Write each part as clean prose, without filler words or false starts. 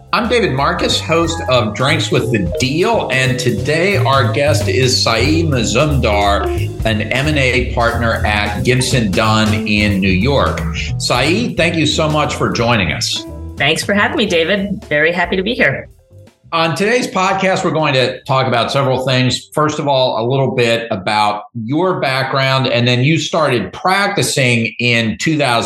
I'm David Marcus, host of Drinks with the Deal, and today our guest is Saeed Mazumdar, an M&A partner at Gibson Dunn in New York. Saeed, thank you so much for joining us. Thanks for having me, David. Very happy to be here. On today's podcast, we're going to talk about several things. First of all, a little bit about your background, and then you started practicing in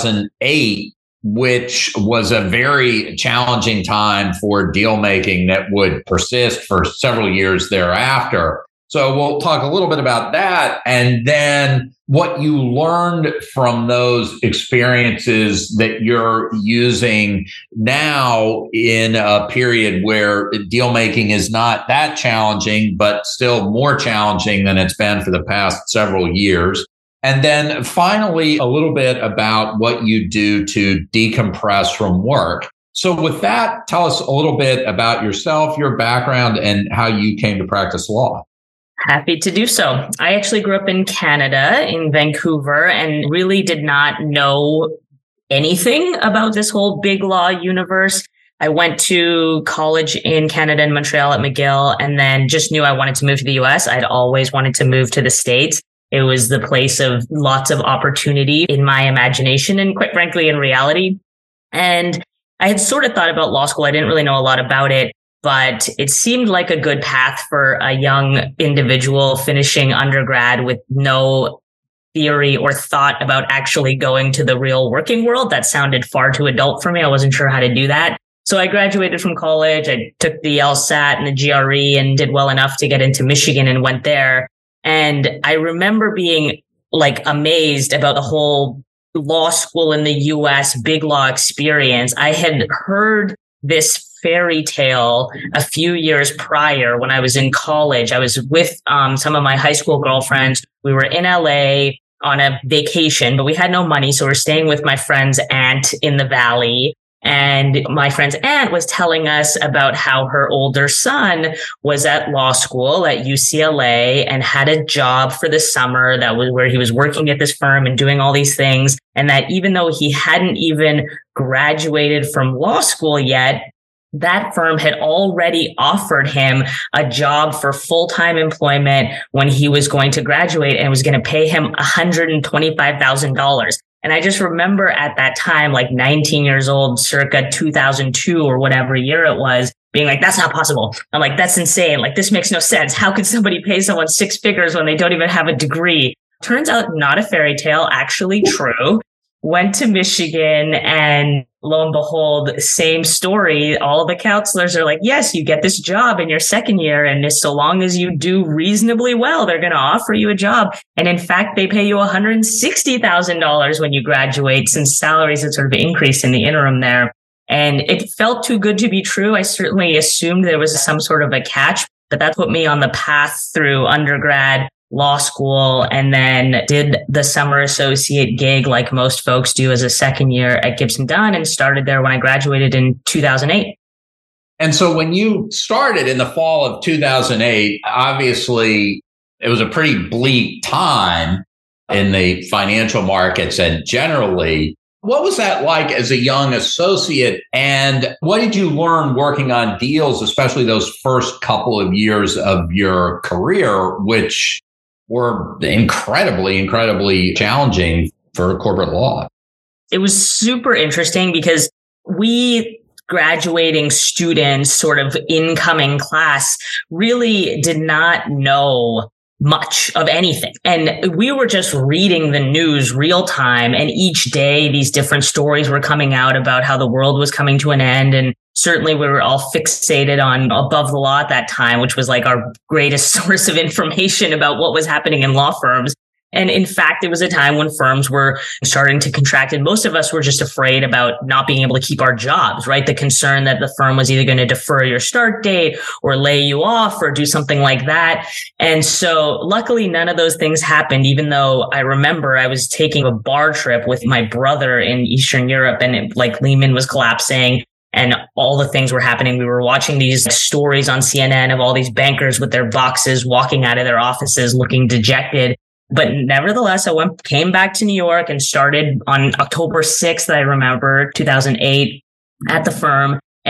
2008. Which was a very challenging time for deal making that would persist for several years thereafter. So we'll talk a little bit about that and then what you learned from those experiences that you're using now in a period where deal making is not that challenging, but still more challenging than it's been for the past several years. And then finally, a little bit about what you do to decompress from work. So with that, tell us a little bit about yourself, your background, and how you came to practice law. Happy to do so. I actually grew up in Canada, in Vancouver, and really did not know anything about this whole big law universe. I went to college in Canada and Montreal at McGill, and then just knew I wanted to move to the US. I'd always wanted to move to the States. It was the place of lots of opportunity in my imagination and quite frankly, in reality. And I had sort of thought about law school. I didn't really know a lot about it, but it seemed like a good path for a young individual finishing undergrad with no theory or thought about actually going to the real working world. That sounded far too adult for me. I wasn't sure how to do that. So I graduated from college. I took the LSAT and the GRE and did well enough to get into Michigan and went there. And I remember being like amazed about the whole law school in the US big law experience. I had heard this fairy tale a few years prior when I was in college. I was with some of my high school girlfriends. We were in LA on a vacation, but we had no money. So we're staying with my friend's aunt in the valley. And my friend's aunt was telling us about how her older son was at law school at UCLA and had a job for the summer that was where he was working at this firm and doing all these things. And that even though he hadn't even graduated from law school yet, that firm had already offered him a job for full-time employment when he was going to graduate and was going to pay him $125,000. And I just remember at that time, like 19 years old, circa 2002 or whatever year it was, being like, that's not possible. I'm like, that's insane. Like, this makes no sense. How could somebody pay someone six figures when they don't even have a degree? Turns out not a fairy tale, actually true. Went to Michigan and lo and behold, same story. All the counselors are like, yes, you get this job in your second year. And so long as you do reasonably well, they're going to offer you a job. And in fact, they pay you $160,000 when you graduate, since salaries had sort of increased in the interim there. And it felt too good to be true. I certainly assumed there was some sort of a catch, but that put me on the path through undergrad, law school, and then did the summer associate gig like most folks do as a second year at Gibson Dunn, and started there when I graduated in 2008. And so when you started in the fall of 2008, obviously it was a pretty bleak time in the financial markets and generally. What was that like as a young associate? And what did you learn working on deals, especially those first couple of years of your career, which were incredibly challenging for corporate law? It was super interesting because we graduating students, sort of incoming class, really did not know much of anything. And we were just reading the news real time. And each day, these different stories were coming out about how the world was coming to an end. And certainly we were all fixated on Above the Law at that time, which was like our greatest source of information about what was happening in law firms. And in fact, it was a time when firms were starting to contract, and most of us were just afraid about not being able to keep our jobs, right? The concern that the firm was either going to defer your start date or lay you off or do something like that. And so luckily, none of those things happened, even though I remember I was taking a bar trip with my brother in Eastern Europe, and Lehman was collapsing and all the things were happening. We were watching these stories on CNN of all these bankers with their boxes walking out of their offices looking dejected. But nevertheless, came back to New York and started on October 6th, I remember, 2008 at the firm.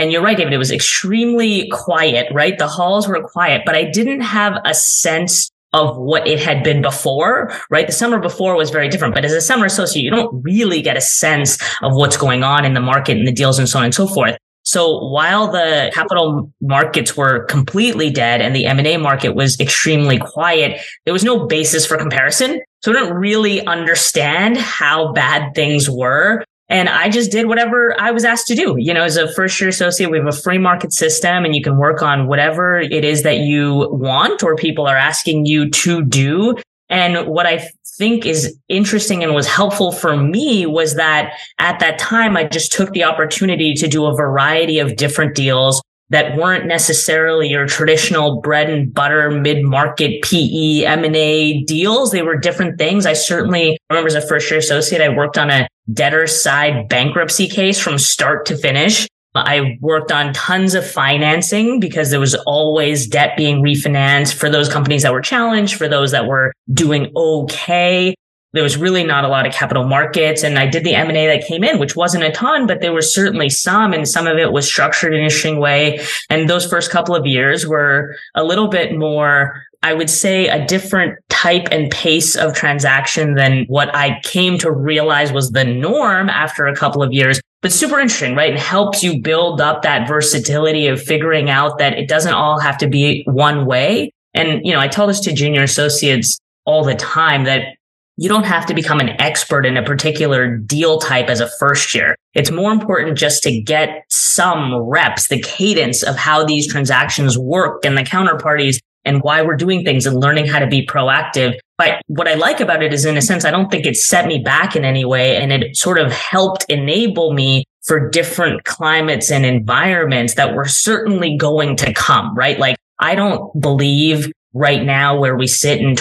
And you're right, David, it was extremely quiet, right? The halls were quiet, but I didn't have a sense of what it had been before, right? The summer before was very different, but as a summer associate, you don't really get a sense of what's going on in the market and the deals and so on and so forth. So while the capital markets were completely dead and the M&A market was extremely quiet, there was no basis for comparison. So I didn't really understand how bad things were. And I just did whatever I was asked to do. You know, as a first year associate, we have a free market system and you can work on whatever it is that you want or people are asking you to do. And what I think is interesting and was helpful for me was that at that time, I just took the opportunity to do a variety of different deals that weren't necessarily your traditional bread and butter mid-market PE M&A deals. They were different things. I certainly remember as a first-year associate, I worked on a debtor side bankruptcy case from start to finish. I worked on tons of financing because there was always debt being refinanced for those companies that were challenged, for those that were doing okay. There was really not a lot of capital markets. And I did the M&A that came in, which wasn't a ton, but there was certainly some, and some of it was structured in an interesting way. And those first couple of years were a little bit more, I would say, a different type and pace of transaction than what I came to realize was the norm after a couple of years. But super interesting, right? It helps you build up that versatility of figuring out that it doesn't all have to be one way. And, you know, I tell this to junior associates all the time that you don't have to become an expert in a particular deal type as a first year. It's more important just to get some reps, the cadence of how these transactions work and the counterparties and why we're doing things and learning how to be proactive. But what I like about it is, in a sense, I don't think it set me back in any way. And it sort of helped enable me for different climates and environments that were certainly going to come, right? Like, I don't believe right now where we sit in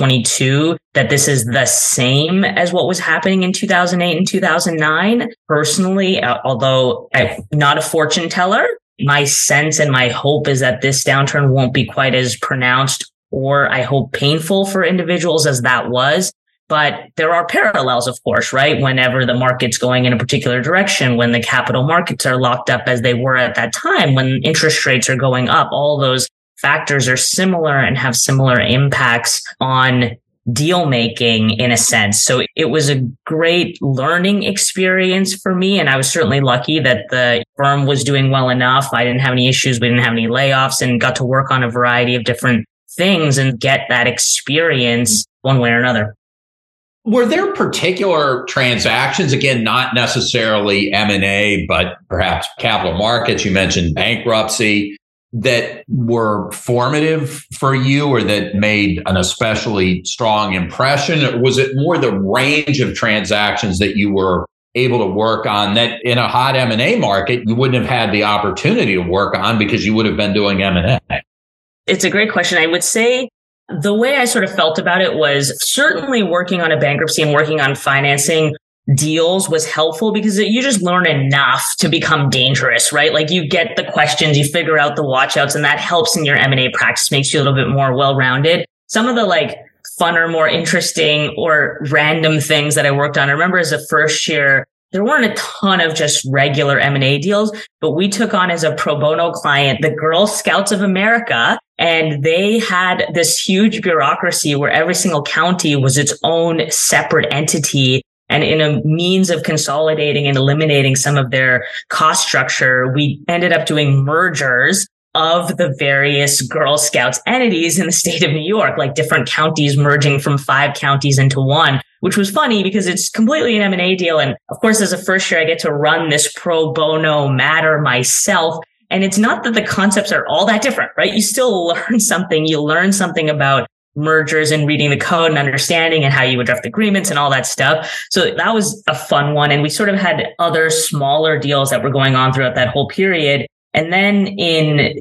2022 that this is the same as what was happening in 2008 and 2009. Personally, although I'm not a fortune teller, my sense and my hope is that this downturn won't be quite as pronounced or, I hope, painful for individuals as that was. But there are parallels, of course, right? Whenever the market's going in a particular direction, when the capital markets are locked up as they were at that time, when interest rates are going up, all those factors are similar and have similar impacts on deal making in a sense. So it was a great learning experience for me. And I was certainly lucky that the firm was doing well enough. I didn't have any issues. We didn't have any layoffs and got to work on a variety of different things and get that experience one way or another. Were there particular transactions, again, not necessarily M&A, but perhaps capital markets? You mentioned bankruptcy, that were formative for you or that made an especially strong impression? Or was it more the range of transactions that you were able to work on that in a hot M&A market, you wouldn't have had the opportunity to work on because you would have been doing M&A? It's a great question. I would say the way I sort of felt about it was certainly working on a bankruptcy and working on financing deals was helpful because you just learn enough to become dangerous, right? Like, you get the questions, you figure out the watch outs, and that helps in your M&A practice, makes you a little bit more well-rounded. Some of the like funner, more interesting or random things that I worked on. I remember as a first year, there weren't a ton of just regular M&A deals, but we took on as a pro bono client, the Girl Scouts of America. And they had this huge bureaucracy where every single county was its own separate entity. And in a means of consolidating and eliminating some of their cost structure, we ended up doing mergers of the various Girl Scouts entities in the state of New York, like different counties merging from 5 counties into one, which was funny because it's completely an M&A deal. And of course, as a first year, I get to run this pro bono matter myself. And it's not that the concepts are all that different, right? You still learn something. You learn something about mergers and reading the code and understanding and how you would draft agreements and all that stuff. So that was a fun one. And we sort of had other smaller deals that were going on throughout that whole period. And then in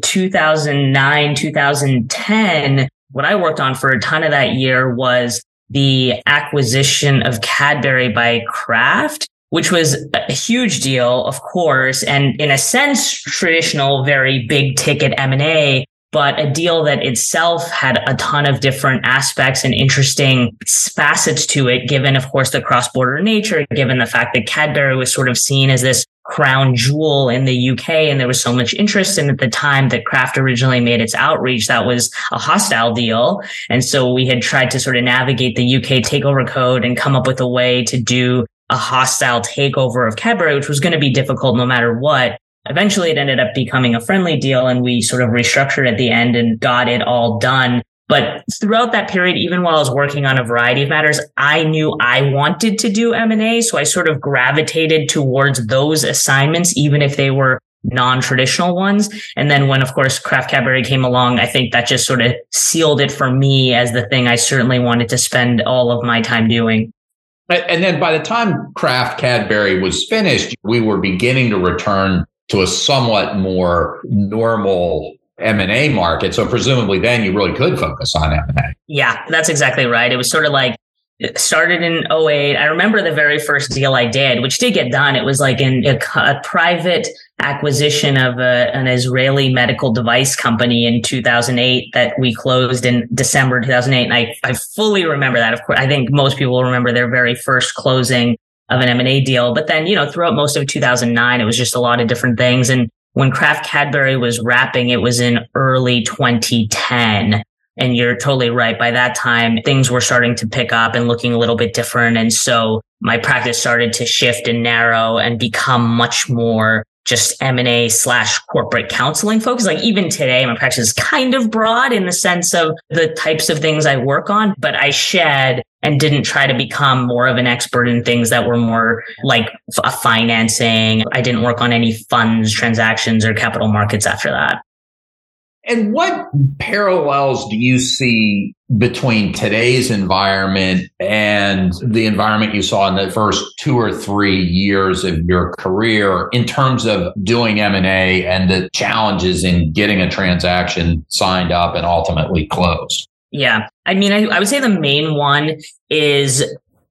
2009, 2010, what I worked on for a ton of that year was the acquisition of Cadbury by Kraft, which was a huge deal, of course, and in a sense, traditional, very big ticket M&A, but a deal that itself had a ton of different aspects and interesting facets to it, given, of course, the cross-border nature, given the fact that Cadbury was sort of seen as this crown jewel in the UK, and there was so much interest. And at the time that Kraft originally made its outreach, that was a hostile deal. And so we had tried to sort of navigate the UK takeover code and come up with a way to do a hostile takeover of Cadbury, which was going to be difficult no matter what. Eventually, it ended up becoming a friendly deal, and we sort of restructured at the end and got it all done. But throughout that period, even while I was working on a variety of matters, I knew I wanted to do M&A. So I sort of gravitated towards those assignments, even if they were non-traditional ones. And then when, of course, Kraft Cadbury came along, I think that just sort of sealed it for me as the thing I certainly wanted to spend all of my time doing. And then by the time Kraft Cadbury was finished, we were beginning to return to a somewhat more normal M&A market. So presumably then you really could focus on M&A. Yeah, that's exactly right. It was sort of like it started in 2008. I remember the very first deal I did, which did get done. It was like a private acquisition of an Israeli medical device company in 2008 that we closed in December 2008. And I fully remember that. Of course, I think most people remember their very first closing of an M&A deal. But then, throughout most of 2009, it was just a lot of different things. And when Kraft Cadbury was wrapping, it was in early 2010. And you're totally right. By that time, things were starting to pick up and looking a little bit different. And so my practice started to shift and narrow and become much more just M&A/corporate counseling focused. Like even today, my practice is kind of broad in the sense of the types of things I work on, but I shed and didn't try to become more of an expert in things that were more like financing. I didn't work on any funds, transactions, or capital markets after that. And what parallels do you see between today's environment and the environment you saw in the first 2 or 3 years of your career in terms of doing M&A and the challenges in getting a transaction signed up and ultimately closed? Yeah. I mean, I would say the main one is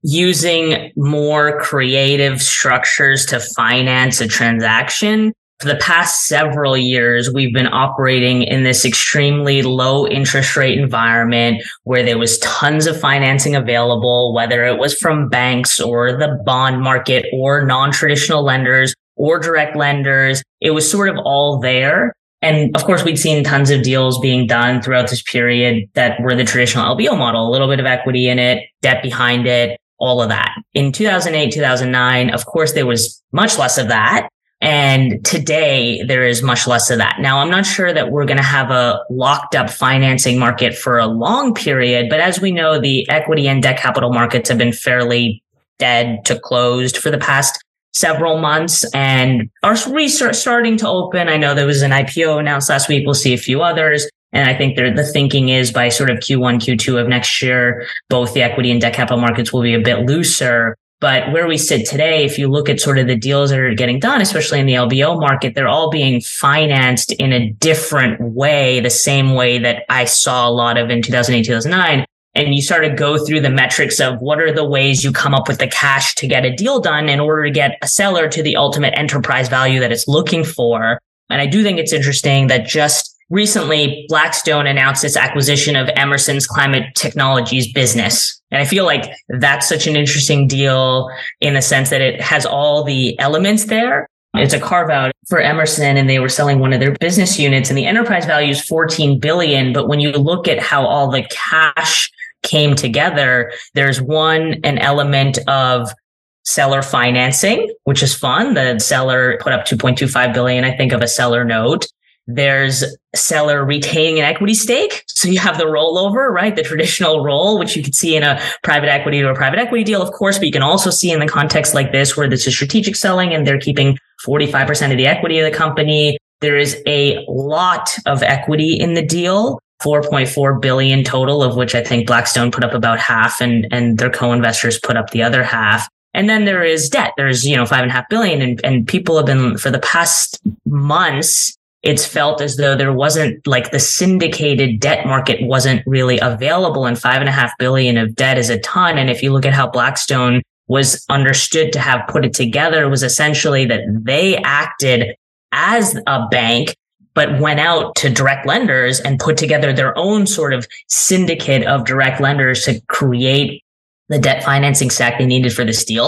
using more creative structures to finance a transaction. For the past several years, we've been operating in this extremely low interest rate environment where there was tons of financing available, whether it was from banks or the bond market or non-traditional lenders or direct lenders. It was sort of all there. And of course, we'd seen tons of deals being done throughout this period that were the traditional LBO model, a little bit of equity in it, debt behind it, all of that. In 2008, 2009, of course, there was much less of that. And today there is much less of that. Now, I'm not sure that we're going to have a locked up financing market for a long period, but as we know, the equity and debt capital markets have been fairly dead to closed for the past several months and are starting to open. I know there was an IPO announced last week. We'll see a few others. And I think the thinking is by sort of Q1, Q2 of next year, both the equity and debt capital markets will be a bit looser. But where we sit today, if you look at sort of the deals that are getting done, especially in the LBO market, they're all being financed in a different way, the same way that I saw a lot of in 2008, 2009. And you start to go through the metrics of what are the ways you come up with the cash to get a deal done in order to get a seller to the ultimate enterprise value that it's looking for. And I do think it's interesting that just recently, Blackstone announced its acquisition of Emerson's Climate Technologies business. And I feel like that's such an interesting deal in the sense that it has all the elements there. It's a carve out for Emerson, and they were selling one of their business units, and the enterprise value is $14 billion. But when you look at how all the cash came together, there's an element of seller financing, which is fun. The seller put up $2.25 billion, I think, of a seller note. There's seller retaining an equity stake. So you have the rollover, right? The traditional roll, which you could see in a private equity or a private equity deal, of course, but you can also see in the context like this, where this is strategic selling and they're keeping 45% of the equity of the company. There is a lot of equity in the deal, $4.4 billion total, of which I think Blackstone put up about half and their co-investors put up the other half. And then there is debt. There's, $5.5 billion and people have been, for the past months, it's felt as though there wasn't like the syndicated debt market wasn't really available, and $5.5 billion of debt is a ton. And if you look at how Blackstone was understood to have put it together, it was essentially that they acted as a bank, but went out to direct lenders and put together their own sort of syndicate of direct lenders to create the debt financing stack they needed for this deal.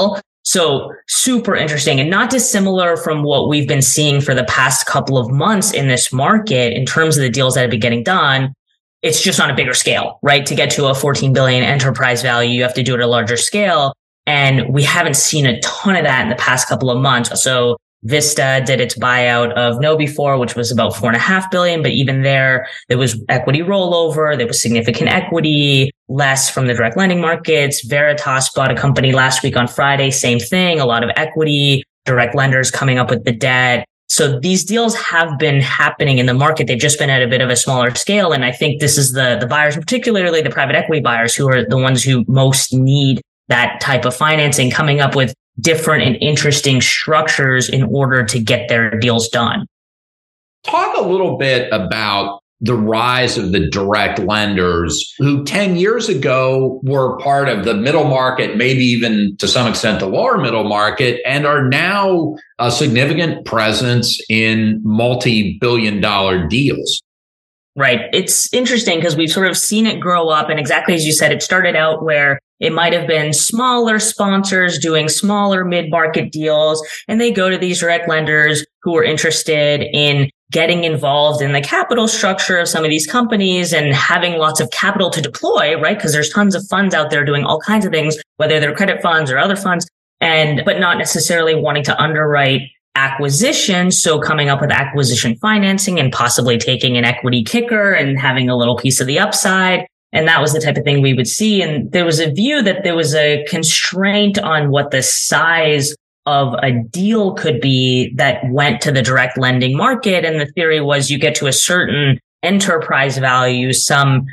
So super interesting and not dissimilar from what we've been seeing for the past couple of months in this market in terms of the deals that have been getting done. It's just on a bigger scale, right? To get to a 14 billion enterprise value, you have to do it at a larger scale. And we haven't seen a ton of that in the past couple of months. So Vista did its buyout of KnowBe4, which was about 4.5 billion. But even there was equity rollover. There was significant equity, less from the direct lending markets. Veritas bought a company last week on Friday. Same thing. A lot of equity, direct lenders coming up with the debt. So these deals have been happening in the market. They've just been at a bit of a smaller scale. And I think this is the buyers, particularly the private equity buyers, who are the ones who most need that type of financing, coming up with different and interesting structures in order to get their deals done. Talk a little bit about the rise of the direct lenders who 10 years ago were part of the middle market, maybe even to some extent the lower middle market, and are now a significant presence in multi-billion-dollar deals. Right. It's interesting because we've sort of seen it grow up. And exactly as you said, it started out where it might have been smaller sponsors doing smaller mid-market deals, and they go to these direct lenders who are interested in getting involved in the capital structure of some of these companies and having lots of capital to deploy, right? Because there's tons of funds out there doing all kinds of things, whether they're credit funds or other funds, but not necessarily wanting to underwrite acquisition. So coming up with acquisition financing and possibly taking an equity kicker and having a little piece of the upside. And that was the type of thing we would see. And there was a view that there was a constraint on what the size of a deal could be that went to the direct lending market. And the theory was you get to a certain enterprise value, some,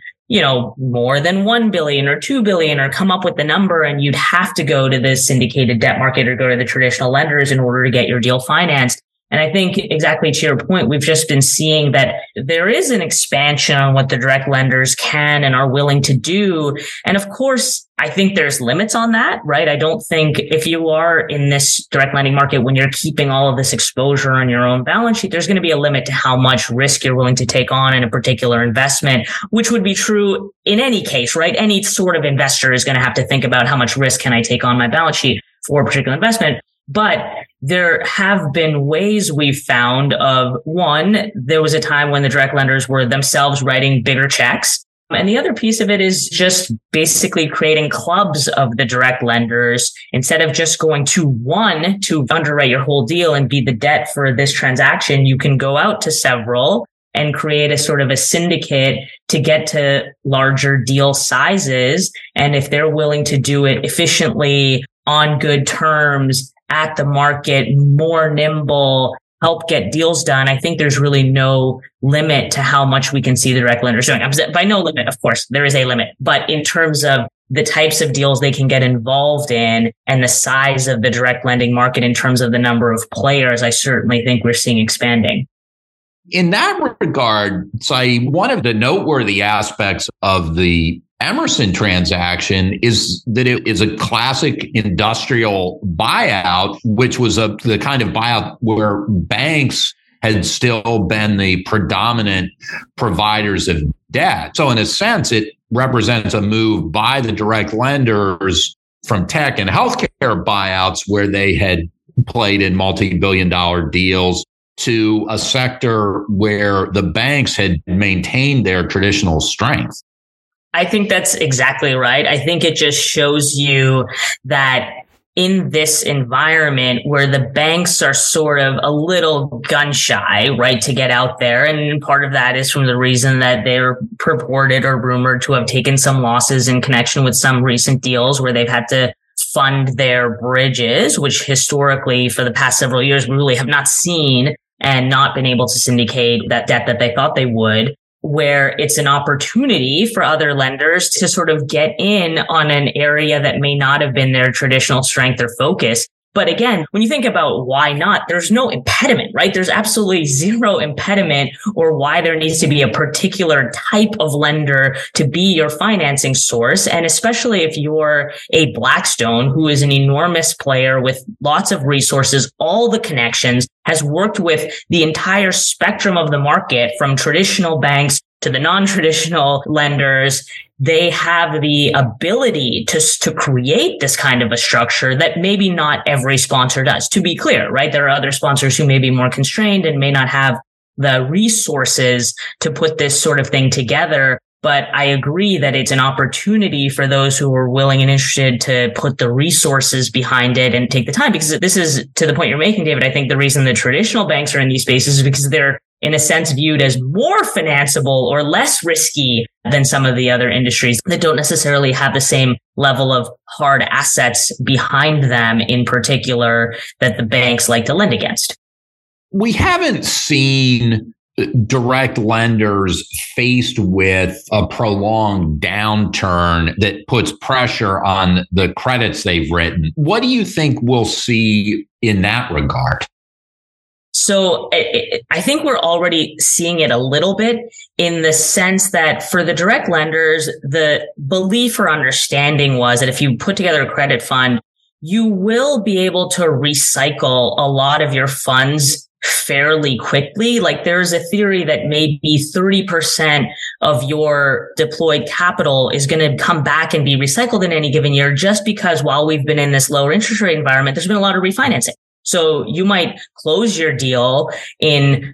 more than 1 billion or 2 billion, or come up with the number, and you'd have to go to the syndicated debt market or go to the traditional lenders in order to get your deal financed. And I think exactly to your point, we've just been seeing that there is an expansion on what the direct lenders can and are willing to do. And of course, I think there's limits on that, right? I don't think if you are in this direct lending market, when you're keeping all of this exposure on your own balance sheet, there's going to be a limit to how much risk you're willing to take on in a particular investment, which would be true in any case, right? Any sort of investor is going to have to think about how much risk can I take on my balance sheet for a particular investment. But there have been ways we've found of, one, there was a time when the direct lenders were themselves writing bigger checks. And the other piece of it is just basically creating clubs of the direct lenders. Instead of just going to one to underwrite your whole deal and be the debt for this transaction, you can go out to several and create a sort of a syndicate to get to larger deal sizes. And if they're willing to do it efficiently, on good terms, at the market, more nimble, help get deals done, I think there's really no limit to how much we can see the direct lenders doing. By no limit, of course, there is a limit. But in terms of the types of deals they can get involved in and the size of the direct lending market in terms of the number of players, I certainly think we're seeing expanding. In that regard, Saeed, one of the noteworthy aspects of the Emerson transaction is that it is a classic industrial buyout, which was the kind of buyout where banks had still been the predominant providers of debt. So in a sense, it represents a move by the direct lenders from tech and healthcare buyouts where they had played in multi-billion-dollar deals to a sector where the banks had maintained their traditional strength. I think that's exactly right. I think it just shows you that in this environment where the banks are sort of a little gun shy, right, to get out there. And part of that is from the reason that they're purported or rumored to have taken some losses in connection with some recent deals where they've had to fund their bridges, which historically for the past several years we really have not seen and not been able to syndicate that debt that they thought they would, where it's an opportunity for other lenders to sort of get in on an area that may not have been their traditional strength or focus. But again, when you think about why not, there's no impediment, right? There's absolutely zero impediment or why there needs to be a particular type of lender to be your financing source. And especially if you're a Blackstone, who is an enormous player with lots of resources, all the connections, has worked with the entire spectrum of the market from traditional banks to the non-traditional lenders, they have the ability to create this kind of a structure that maybe not every sponsor does. To be clear, right? There are other sponsors who may be more constrained and may not have the resources to put this sort of thing together. But I agree that it's an opportunity for those who are willing and interested to put the resources behind it and take the time, because this is, to the point you're making, David, I think the reason the traditional banks are in these spaces is because they're, in a sense, viewed as more financeable or less risky than some of the other industries that don't necessarily have the same level of hard assets behind them, in particular, that the banks like to lend against. We haven't seen direct lenders faced with a prolonged downturn that puts pressure on the credits they've written. What do you think we'll see in that regard? So I think we're already seeing it a little bit, in the sense that for the direct lenders, the belief or understanding was that if you put together a credit fund, you will be able to recycle a lot of your funds fairly quickly. Like, there's a theory that maybe 30% of your deployed capital is going to come back and be recycled in any given year, just because while we've been in this lower interest rate environment, there's been a lot of refinancing. So you might close your deal in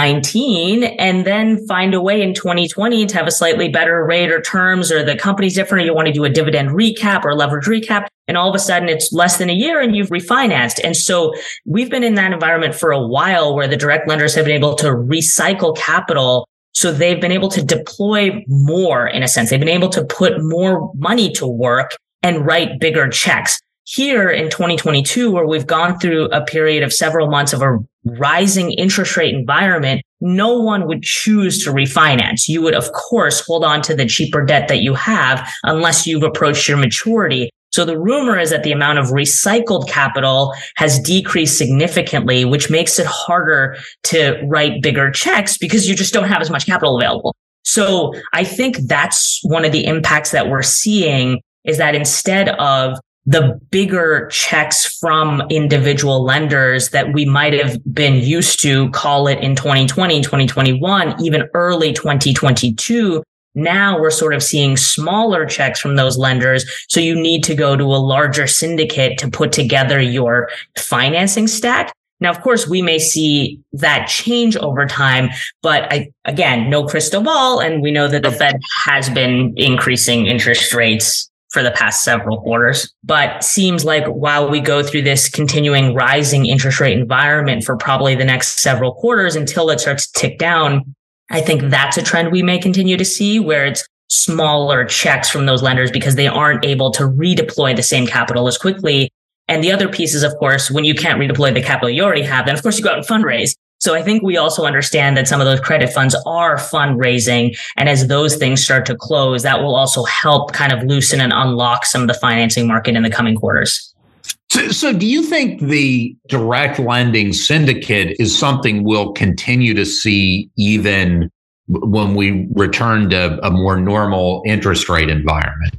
2019 and then find a way in 2020 to have a slightly better rate or terms, or the company's different, or you want to do a dividend recap or leverage recap. And all of a sudden it's less than a year and you've refinanced. And so we've been in that environment for a while, where the direct lenders have been able to recycle capital. So they've been able to deploy more, in a sense. They've been able to put more money to work and write bigger checks. Here in 2022, where we've gone through a period of several months of a rising interest rate environment, no one would choose to refinance. You would, of course, hold on to the cheaper debt that you have unless you've approached your maturity. So the rumor is that the amount of recycled capital has decreased significantly, which makes it harder to write bigger checks because you just don't have as much capital available. So I think that's one of the impacts that we're seeing, is that instead of the bigger checks from individual lenders that we might have been used to, call it in 2020, 2021, even early 2022, now we're sort of seeing smaller checks from those lenders. So you need to go to a larger syndicate to put together your financing stack. Now, of course, we may see that change over time, but again, no crystal ball. And we know that the Fed has been increasing interest rates for the past several quarters, but seems like while we go through this continuing rising interest rate environment for probably the next several quarters until it starts to tick down, I think that's a trend we may continue to see, where it's smaller checks from those lenders because they aren't able to redeploy the same capital as quickly. And the other piece is, of course, when you can't redeploy the capital you already have, then of course you go out and fundraise. So I think we also understand that some of those credit funds are fundraising. And as those things start to close, that will also help kind of loosen and unlock some of the financing market in the coming quarters. So do you think the direct lending syndicate is something we'll continue to see even when we return to a more normal interest rate environment?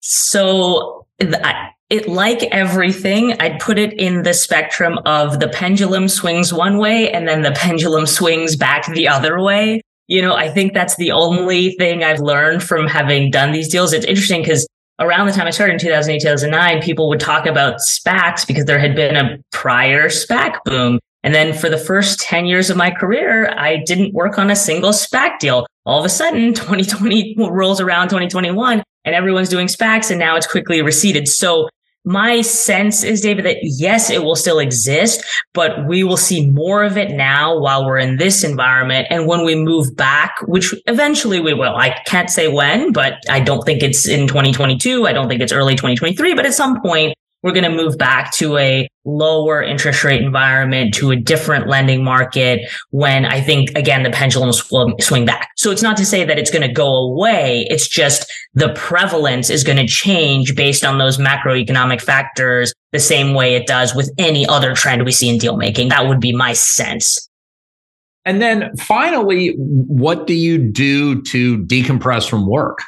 So it, like everything, I'd put it in the spectrum of the pendulum swings one way and then the pendulum swings back the other way. You know, I think that's the only thing I've learned from having done these deals. It's interesting because around the time I started in 2008, 2009, people would talk about SPACs because there had been a prior SPAC boom. And then for the first 10 years of my career, I didn't work on a single SPAC deal. All of a sudden, 2020 rolls around, 2021, and everyone's doing SPACs, and now it's quickly receded. So my sense is, David, that yes, it will still exist, but we will see more of it now while we're in this environment. And when we move back, which eventually we will, I can't say when, but I don't think it's in 2022. I don't think it's early 2023, but at some point, we're going to move back to a lower interest rate environment, to a different lending market, when I think, again, the pendulum will swing back. So it's not to say that it's going to go away. It's just the prevalence is going to change based on those macroeconomic factors, the same way it does with any other trend we see in deal making. That would be my sense. And then finally, what do you do to decompress from work?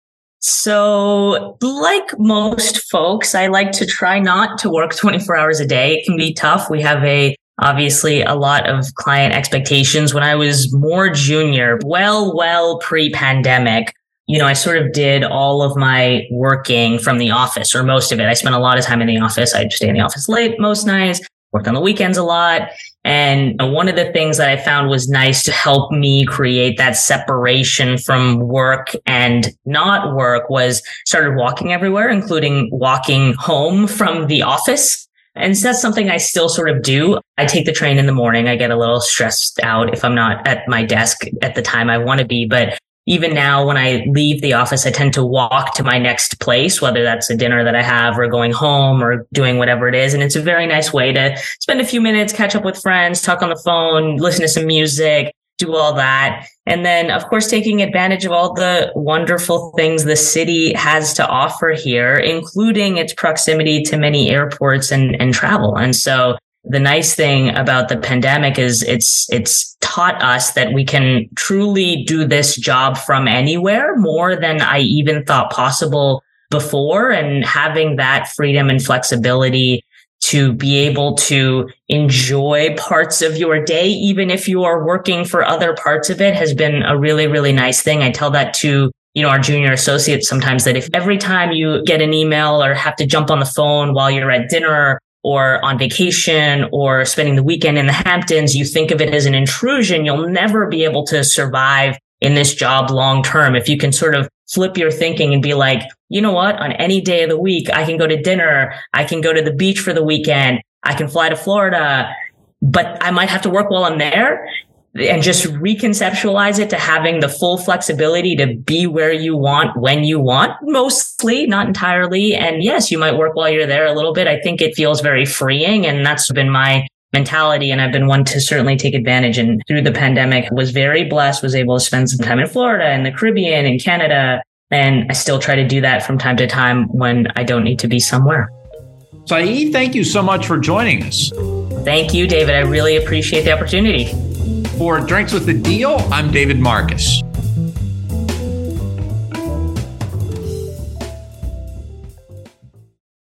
So like most folks, I like to try not to work 24 hours a day. It can be tough. We have a obviously a lot of client expectations. When I was more junior, well pre-pandemic, I sort of did all of my working from the office, or most of it. I spent a lot of time in the office. I'd stay in the office late most nights, worked on the weekends a lot. And one of the things that I found was nice to help me create that separation from work and not work was started walking everywhere, including walking home from the office. And so that's something I still sort of do. I take the train in the morning. I get a little stressed out if I'm not at my desk at the time I want to be. But even now, when I leave the office, I tend to walk to my next place, whether that's a dinner that I have or going home or doing whatever it is. And it's a very nice way to spend a few minutes, catch up with friends, talk on the phone, listen to some music, do all that. And then, of course, taking advantage of all the wonderful things the city has to offer here, including its proximity to many airports and travel. And so the nice thing about the pandemic is it's taught us that we can truly do this job from anywhere more than I even thought possible before. And having that freedom and flexibility to be able to enjoy parts of your day, even if you are working for other parts of it, has been a really, really nice thing. I tell that to our junior associates sometimes, that if every time you get an email or have to jump on the phone while you're at dinner or on vacation or spending the weekend in the Hamptons, you think of it as an intrusion, you'll never be able to survive in this job long term. If you can sort of flip your thinking and be like, you know what, on any day of the week, I can go to dinner, I can go to the beach for the weekend, I can fly to Florida, but I might have to work while I'm there. And just reconceptualize it to having the full flexibility to be where you want, when you want, mostly, not entirely. And yes, you might work while you're there a little bit. I think it feels very freeing. And that's been my mentality. And I've been one to certainly take advantage. And through the pandemic, was very blessed, was able to spend some time in Florida and the Caribbean and Canada. And I still try to do that from time to time when I don't need to be somewhere. Saeed, thank you so much for joining us. Thank you, David. I really appreciate the opportunity. For Drinks with the Deal, I'm David Marcus.